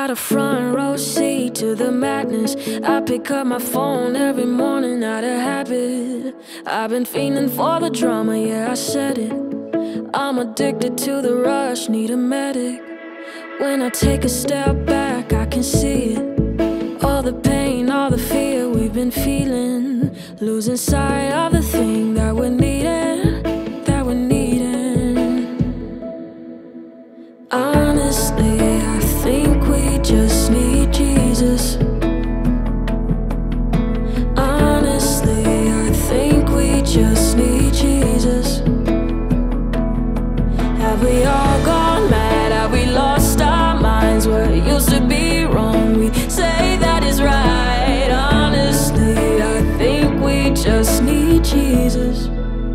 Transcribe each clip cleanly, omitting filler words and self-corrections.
got a front row seat to the madness. I pick up my phone every morning out of habit. I've been fiending for the drama, yeah, I said it. I'm addicted to the rush, need a medic. When I take a step back, I can see it. All the pain, all the fear we've been feeling, losing sight of the thing that we're needing, that we're needing. Honestly, I think we just need Jesus. Honestly, I think we just need Jesus. Have we all gone mad? Have we lost our minds? Where it used to be wrong, we say that is right. Honestly, I think we just need Jesus.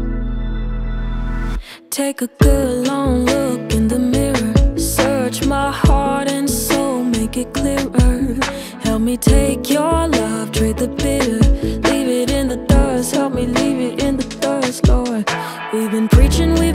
Take a good long look in the mirror. Search my heart and soul, make it clearer. Help me take your love, trade the bitter. Leave it in the dust, help me leave it in the dust, Lord. We've been preaching,